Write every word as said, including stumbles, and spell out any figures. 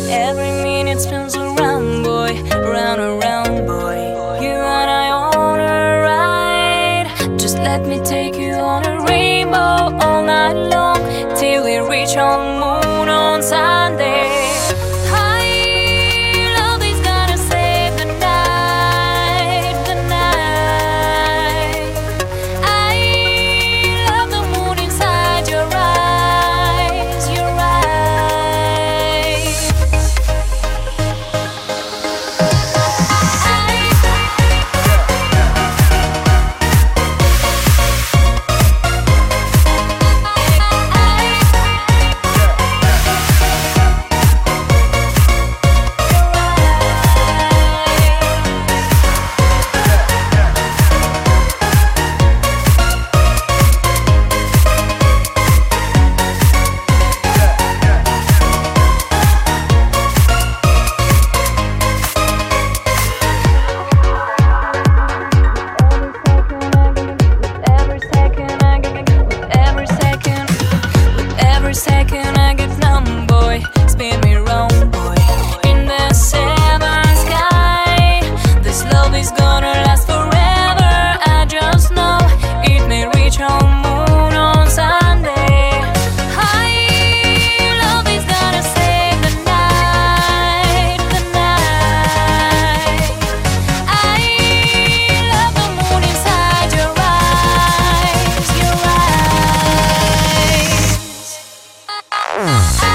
Every minute spins around, boy, round around, boy. You and I on a ride. Just let me take you on a rainbow all night long till we reach on moon on Sunday. Second I get numb, boy, spin me round, boy. In the seventh sky, this love is gonna last forever. I just know it may reach home moon on Sunday. High love is gonna save the night, the night. I love the moon inside your eyes, your eyes.